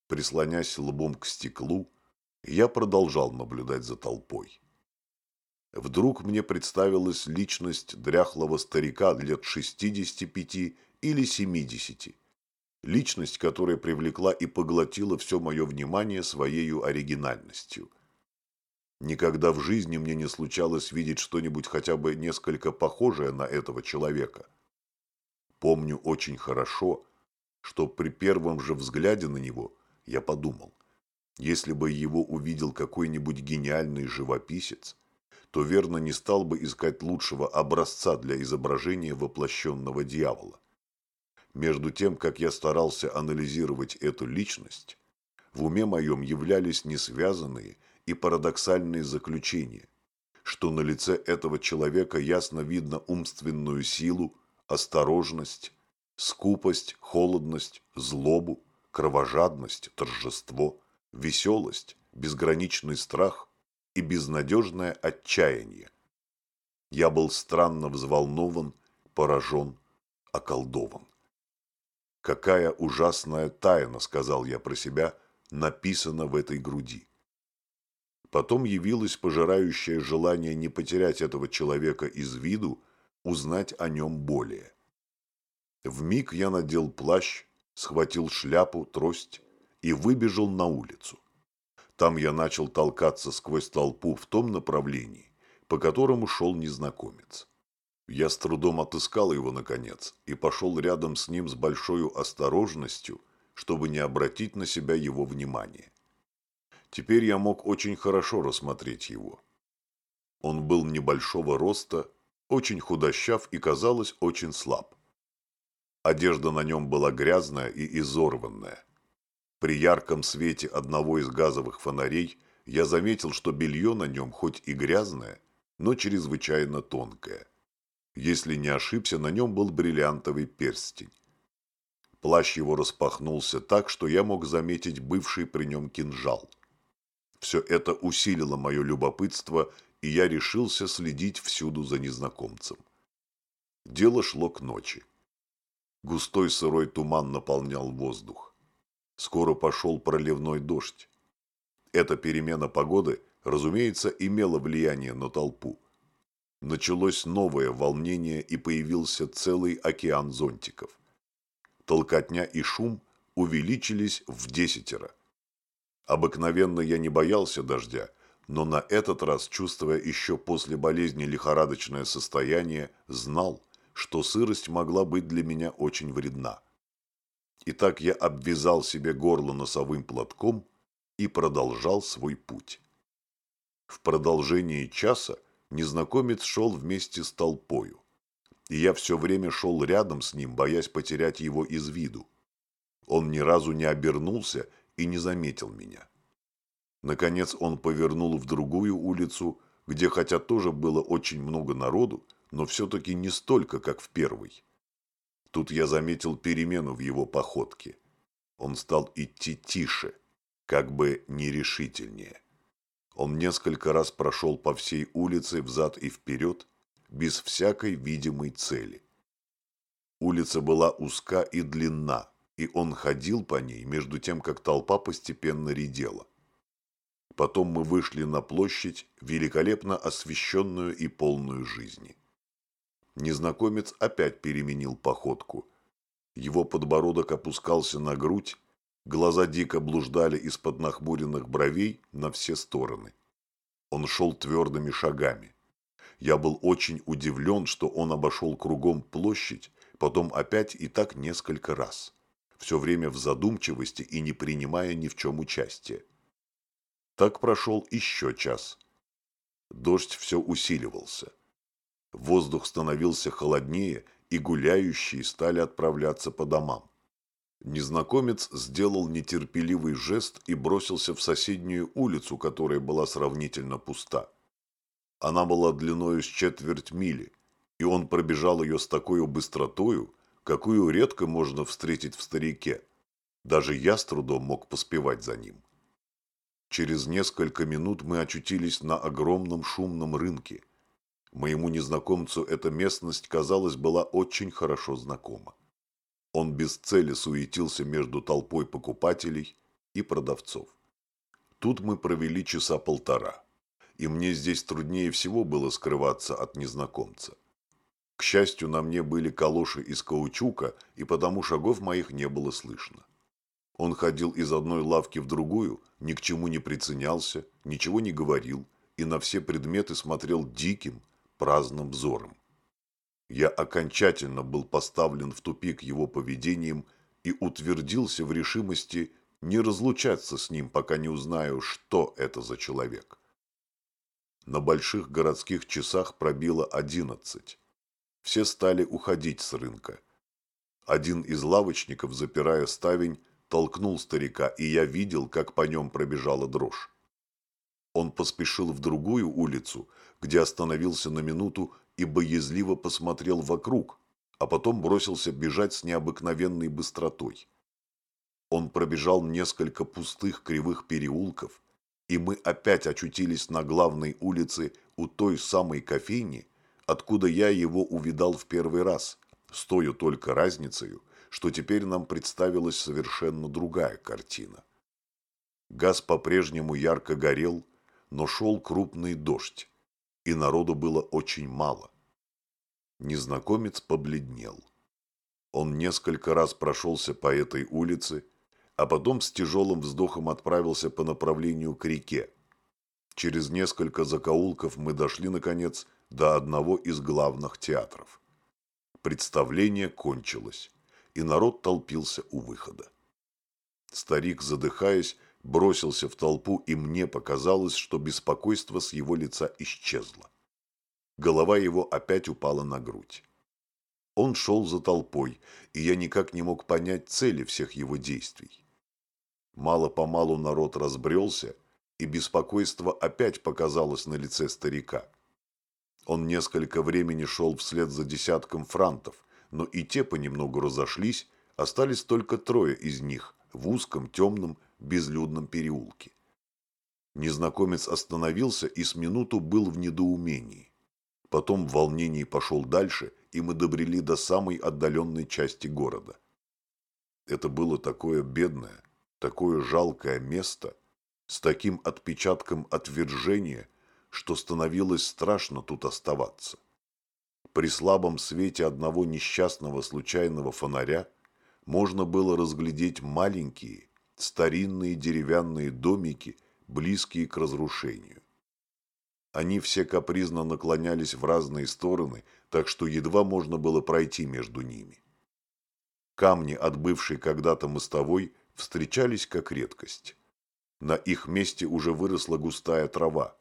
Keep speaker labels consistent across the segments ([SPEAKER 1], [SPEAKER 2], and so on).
[SPEAKER 1] Прислонясь лбом к стеклу, я продолжал наблюдать за толпой. Вдруг мне представилась личность дряхлого старика лет 65 или 70. Личность, которая привлекла и поглотила все мое внимание своею оригинальностью. Никогда в жизни мне не случалось видеть что-нибудь хотя бы несколько похожее на этого человека. Помню очень хорошо, что при первом же взгляде на него я подумал, если бы его увидел какой-нибудь гениальный живописец, то верно не стал бы искать лучшего образца для изображения воплощенного дьявола. Между тем, как я старался анализировать эту личность, в уме моем являлись несвязанные и парадоксальные заключения, что на лице этого человека ясно видно умственную силу, осторожность, скупость, холодность, злобу, кровожадность, торжество, веселость, безграничный страх и безнадежное отчаяние. Я был странно взволнован, поражен, околдован. «Какая ужасная тайна, — сказал я про себя, — написана в этой груди». Потом явилось пожирающее желание не потерять этого человека из виду, узнать о нем более. Вмиг я надел плащ, схватил шляпу, трость и выбежал на улицу. Там я начал толкаться сквозь толпу в том направлении, по которому шел незнакомец. Я с трудом отыскал его, наконец, и пошел рядом с ним с большой осторожностью, чтобы не обратить на себя его внимание. Теперь я мог очень хорошо рассмотреть его. Он был небольшого роста, очень худощав и, казалось, очень слаб. Одежда на нем была грязная и изорванная. При ярком свете одного из газовых фонарей я заметил, что белье на нем хоть и грязное, но чрезвычайно тонкое. Если не ошибся, на нем был бриллиантовый перстень. Плащ его распахнулся так, что я мог заметить бывший при нем кинжал. Все это усилило мое любопытство, и я решился следить всюду за незнакомцем. Дело шло к ночи. Густой сырой туман наполнял воздух. Скоро пошел проливной дождь. Эта перемена погоды, разумеется, имела влияние на толпу. Началось новое волнение, и появился целый океан зонтиков. Толкотня и шум увеличились вдесятеро. Обыкновенно я не боялся дождя, но на этот раз, чувствуя еще после болезни лихорадочное состояние, знал, что сырость могла быть для меня очень вредна. Итак, я обвязал себе горло носовым платком и продолжал свой путь. В продолжении часа незнакомец шел вместе с толпою, и я все время шел рядом с ним, боясь потерять его из виду. Он ни разу не обернулся и не заметил меня. Наконец он повернул в другую улицу, где хотя тоже было очень много народу, но все-таки не столько, как в первой. Тут я заметил перемену в его походке. Он стал идти тише, как бы нерешительнее. Он несколько раз прошел по всей улице взад и вперед, без всякой видимой цели. Улица была узка и длинна, и он ходил по ней, между тем, как толпа постепенно редела. Потом мы вышли на площадь, великолепно освещенную и полную жизни. Незнакомец опять переменил походку. Его подбородок опускался на грудь, глаза дико блуждали из-под нахмуренных бровей на все стороны. Он шел твердыми шагами. Я был очень удивлен, что он обошел кругом площадь, потом опять и так несколько раз, все время в задумчивости и не принимая ни в чем участия. Так прошел еще час. Дождь все усиливался. Воздух становился холоднее, и гуляющие стали отправляться по домам. Незнакомец сделал нетерпеливый жест и бросился в соседнюю улицу, которая была сравнительно пуста. Она была длиною с четверть мили, и он пробежал ее с такой быстротою, какую редко можно встретить в старике. Даже я с трудом мог поспевать за ним. Через несколько минут мы очутились на огромном шумном рынке. Моему незнакомцу эта местность, казалось, была очень хорошо знакома. Он без цели суетился между толпой покупателей и продавцов. Тут мы провели часа полтора, и мне здесь труднее всего было скрываться от незнакомца. К счастью, на мне были калоши из каучука, и потому шагов моих не было слышно. Он ходил из одной лавки в другую, ни к чему не приценялся, ничего не говорил и на все предметы смотрел диким, праздным взором. Я окончательно был поставлен в тупик его поведением и утвердился в решимости не разлучаться с ним, пока не узнаю, что это за человек. На больших городских часах пробило 11. Все стали уходить с рынка. Один из лавочников, запирая ставень, толкнул старика, и я видел, как по нем пробежала дрожь. Он поспешил в другую улицу, где остановился на минуту и боязливо посмотрел вокруг, а потом бросился бежать с необыкновенной быстротой. Он пробежал несколько пустых кривых переулков, и мы опять очутились на главной улице у той самой кофейни, откуда я его увидал в первый раз, с той только разницей, что теперь нам представилась совершенно другая картина. Газ по-прежнему ярко горел, но шел крупный дождь, и народу было очень мало. Незнакомец побледнел. Он несколько раз прошелся по этой улице, а потом с тяжелым вздохом отправился по направлению к реке. Через несколько закоулков мы дошли, наконец, до одного из главных театров. Представление кончилось, и народ толпился у выхода. Старик, задыхаясь, бросился в толпу, и мне показалось, что беспокойство с его лица исчезло. Голова его опять упала на грудь. Он шел за толпой, и я никак не мог понять цели всех его действий. Мало-помалу народ разбрелся, и беспокойство опять показалось на лице старика. Он несколько времени шел вслед за десятком франтов, но и те понемногу разошлись, остались только трое из них в узком, темном, безлюдном переулке. Незнакомец остановился и с минуту был в недоумении. Потом в волнении пошел дальше, и мы добрели до самой отдаленной части города. Это было такое бедное, такое жалкое место, с таким отпечатком отвержения, что становилось страшно тут оставаться. При слабом свете одного несчастного случайного фонаря можно было разглядеть маленькие, старинные деревянные домики, близкие к разрушению. Они все капризно наклонялись в разные стороны, так что едва можно было пройти между ними. Камни от бывшей когда-то мостовой встречались как редкость. На их месте уже выросла густая трава.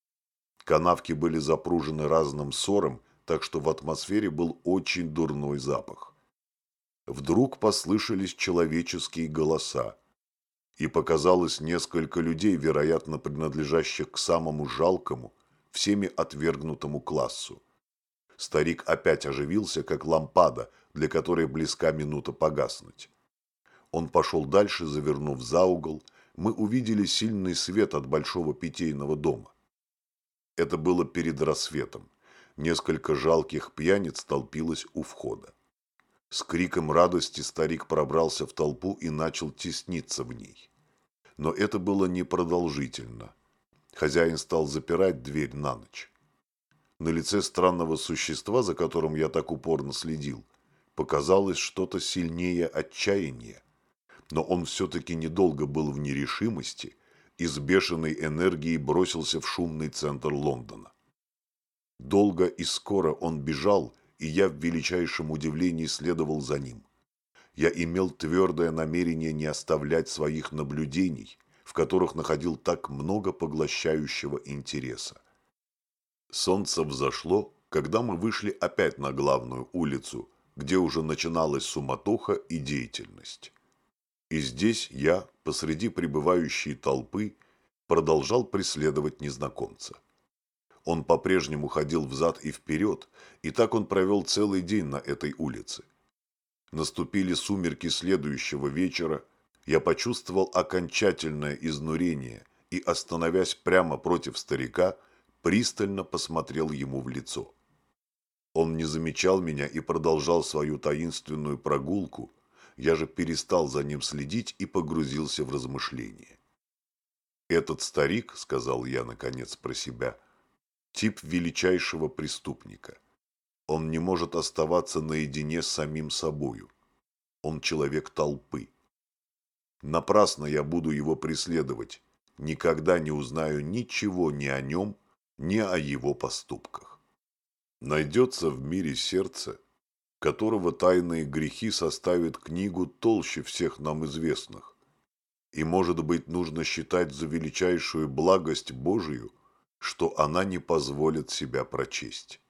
[SPEAKER 1] Канавки были запружены разным сором, так что в атмосфере был очень дурной запах. Вдруг послышались человеческие голоса, и показалось несколько людей, вероятно, принадлежащих к самому жалкому, всеми отвергнутому классу. Старик опять оживился, как лампада, для которой близка минута погаснуть. Он пошел дальше, завернув за угол. Мы увидели сильный свет от большого питейного дома. Это было перед рассветом. Несколько жалких пьяниц толпилось у входа. С криком радости старик пробрался в толпу и начал тесниться в ней. Но это было непродолжительно. Хозяин стал запирать дверь на ночь. На лице странного существа, за которым я так упорно следил, показалось что-то сильнее отчаяния. Но он все-таки недолго был в нерешимости и с бешеной энергией бросился в шумный центр Лондона. Долго и скоро он бежал, и я в величайшем удивлении следовал за ним. Я имел твердое намерение не оставлять своих наблюдений, в которых находил так много поглощающего интереса. Солнце взошло, когда мы вышли опять на главную улицу, где уже начиналась суматоха и деятельность. И здесь я, посреди пребывающей толпы, продолжал преследовать незнакомца. Он по-прежнему ходил взад и вперед, и так он провел целый день на этой улице. Наступили сумерки следующего вечера, я почувствовал окончательное изнурение и, остановясь прямо против старика, пристально посмотрел ему в лицо. Он не замечал меня и продолжал свою таинственную прогулку, я же перестал за ним следить и погрузился в размышления. «Этот старик, — сказал я, наконец, про себя, — тип величайшего преступника. Он не может оставаться наедине с самим собою. Он человек толпы. Напрасно я буду его преследовать. Никогда не узнаю ничего ни о нем, ни о его поступках. Найдется в мире сердце, которого тайные грехи составят книгу толще всех нам известных. И, может быть, нужно считать за величайшую благость Божию, что она не позволит себя прочесть.